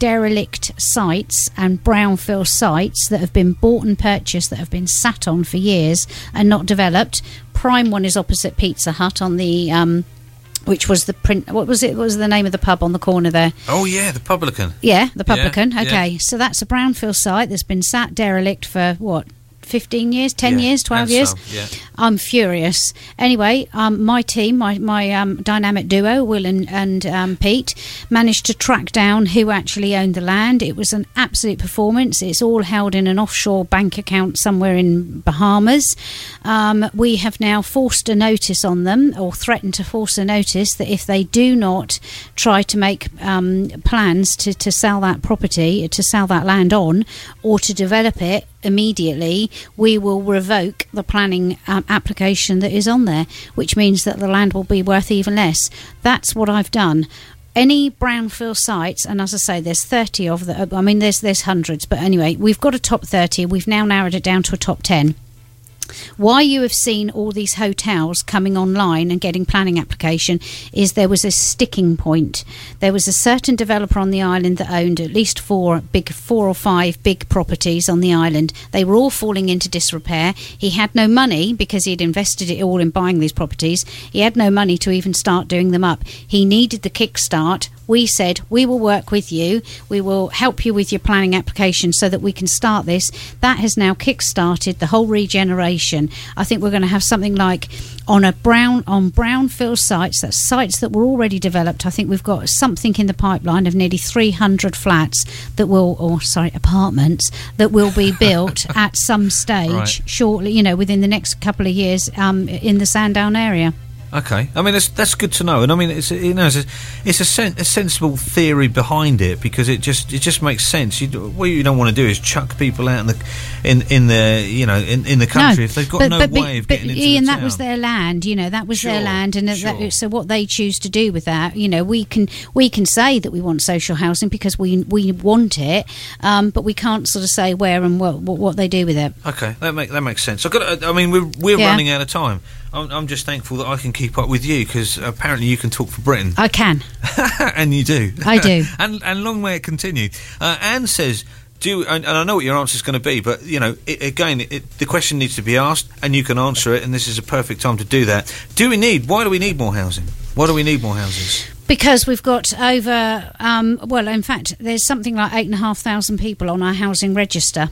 derelict sites and brownfield sites that have been bought and purchased that have been sat on for years and not developed. Prime one is opposite Pizza Hut on the um, which was the print. What was it? What was the name of the pub on the corner there? Oh yeah, the Publican. Yeah, the Publican. Yeah, okay, yeah. so that's a brownfield site that's been sat derelict for what? fifteen years, ten Yeah, years, twelve and years. some, yeah. I'm furious. Anyway, um, my team, my, my um, dynamic duo, Will and, and um, Pete, managed to track down who actually owned the land. It was an absolute performance. It's all held in an offshore bank account somewhere in Bahamas. Um, we have now forced a notice on them, or threatened to force a notice, that if they do not try to make um, plans to, to sell that property, to sell that land on, or to develop it immediately, we will revoke the planning um, application that is on there, which means that the land will be worth even less. That's what I've done. Any brownfield sites, and as I say, there's thirty of them. I mean, there's there's hundreds, but anyway, we've got a top thirty. We've now narrowed it down to a top ten. Why you have seen all these hotels coming online and getting planning application is there was a sticking point. There was a certain developer on the island that owned at least four big, four or five big properties on the island. They were all falling into disrepair. He had no money because he'd invested it all in buying these properties. He had no money to even start doing them up. He needed the kickstart. We said, we will work with you. We will help you with your planning application so that we can start this. That has now kick-started the whole regeneration. I think we're going to have something like on a brown on brownfield sites, that's sites that were already developed. I think we've got something in the pipeline of nearly three hundred flats that will, or sorry, apartments that will be built at some stage Right. shortly, you know, within the next couple of years um, in the Sandown area. Okay, I mean that's that's good to know, and I mean it's you know it's a, it's a, sen- a sensible theory behind it, because it just it just makes sense. You do, what you don't want to do is chuck people out in the in, in the you know in, in the country no, if they've got but, no but, way of but, getting into Ian, the that town. was their land, you know, that was Sure, their land, and sure. that, so what they choose to do with that, you know, we can we can say that we want social housing because we we want it, um, but we can't sort of say where and what what, what they do with it. Okay, that make that makes sense. I got. I mean, we're we're Yeah. running out of time. I'm, I'm just thankful that I can keep up with you, because apparently you can talk for Britain. I can. And you do. I do. and and long may it continue. Uh, Anne says, do and, and I know what your answer is going to be, but you know, it, again, it, the question needs to be asked, and you can answer it, and this is a perfect time to do that. Do we need? Why do we need more housing? Why do we need more houses? Because we've got over, um, well, in fact, there's something like eight and a half thousand people on our housing register.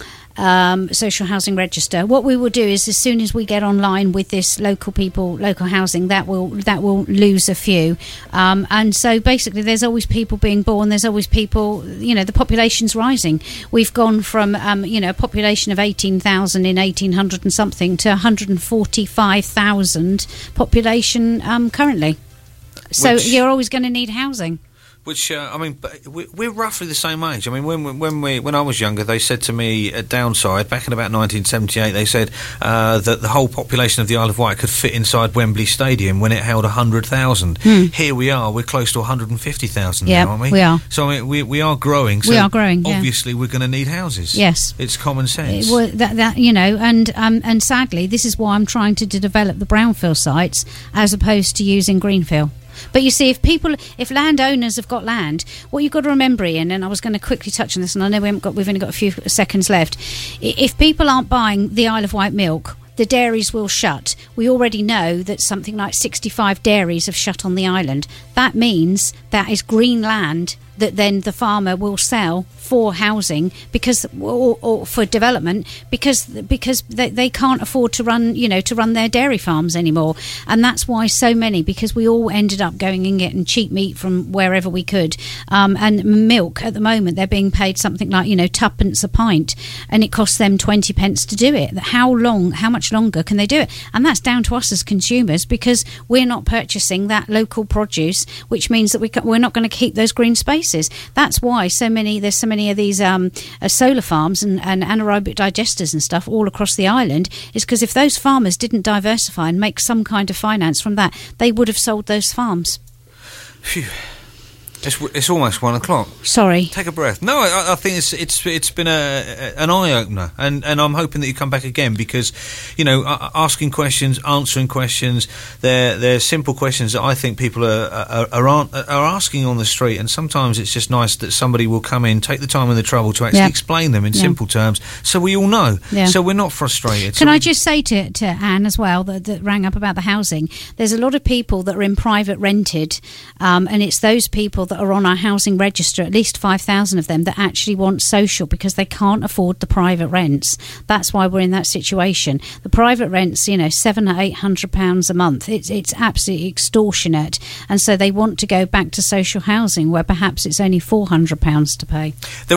Um, social housing register. What we will do is, as soon as we get online with this local people, local housing, that will that will lose a few. Um, and so basically, there's always people being born. There's always people. You know, the population's rising. We've gone from um, you know a population of eighteen thousand in eighteen hundred and something to one hundred forty-five thousand population um, currently. So Which- you're always going to need housing. Which uh, I mean, but we- we're roughly the same age. I mean, when we- when we when I was younger, they said to me at Downside back in about nineteen seventy-eight, they said uh, that the whole population of the Isle of Wight could fit inside Wembley Stadium when it held a hundred thousand. Hmm. Here we are, we're close to one hundred and fifty thousand Yeah, now, aren't we? we are. So I mean, we we are growing. So We are growing, yeah. Obviously, we're going to need houses. Yes. It's common sense. Well, that, that you know, and um, and sadly, this is why I'm trying to, to develop the brownfield sites as opposed to using greenfield. But you see, if people, if landowners have got land, what you've got to remember, Ian, and I was going to quickly touch on this, and I know we haven't got, we've only got a few seconds left. I- If people aren't buying the Isle of Wight milk, the dairies will shut. We already know that something like sixty-five dairies have shut on the island. That means that is green land that then the farmer will sell for housing because or, or for development because because they, they can't afford to run you know to run their dairy farms anymore, and that's why so many, because we all ended up going and getting cheap meat from wherever we could, um, and milk at the moment they're being paid something like you know tuppence a pint, and it costs them twenty pence to do it. How long how much longer can they do it? And that's down to us as consumers, because we're not purchasing that local produce, which means that we ca- we're not going to keep those green spaces. That's why so many there's so many of these um, uh, solar farms and, and anaerobic digesters and stuff all across the island, is because if those farmers didn't diversify and make some kind of finance from that, they would have sold those farms. Phew. It's, it's almost one o'clock. Sorry. Take a breath. No, I, I think it's it's it's been a, an eye opener, and, and I'm hoping that you come back again because, you know, asking questions, answering questions, they're they're simple questions that I think people are are, are are asking on the street, and sometimes it's just nice that somebody will come in, take the time and the trouble to actually yeah. explain them in yeah. simple terms, so we all know, yeah. so we're not frustrated. Can so I just say to to Anne as well that, that rang up about the housing? There's a lot of people that are in private rented, um, and it's those people that are on our housing register, at least five thousand of them, that actually want social because they can't afford the private rents. That's why we're in that situation. The private rents, you know, seven or eight hundred pounds a month. It's it's absolutely extortionate, and so they want to go back to social housing where perhaps it's only four hundred pounds to pay.